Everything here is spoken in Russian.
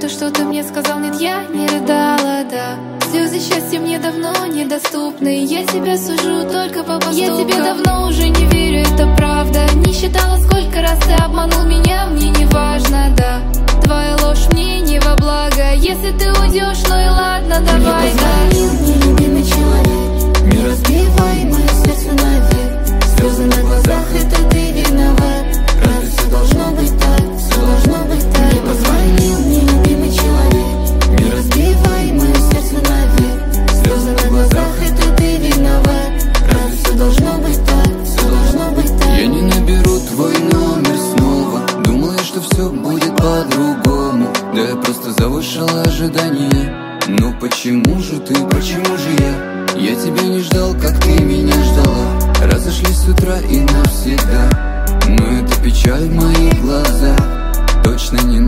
то, что ты мне сказал, нет, я не рыдала, да. Слезы счастья мне давно недоступны. Я тебя сужу только по поступкам. Я тебе давно уже не верю, это правда. Не считала, сколько раз ты обманул меня, мне не важно, да. Твоя ложь мне не во благо. Если ты уйдешь, ну и ладно, давай, да. Мне позвонил мне любимый человек. Не разбивай мое сердце на век. Слезы на глазах, это ты виноват. Разве все должно быть так? Все должно быть так. Мне позвонил мне любимый человек. Не разбивай мое сердце на век. Слезы на глазах, это ты виноват. Разве все должно быть так? Все должно быть так. Я не наберу твой номер снова. Думал я, что все будет по-другому. Да я просто завышал ожидания. Ну почему же ты, почему же я? Я тебя не ждал, как ты меня ждала. Разошлись с утра и навсегда. Но это печаль в моих глазах. Точно не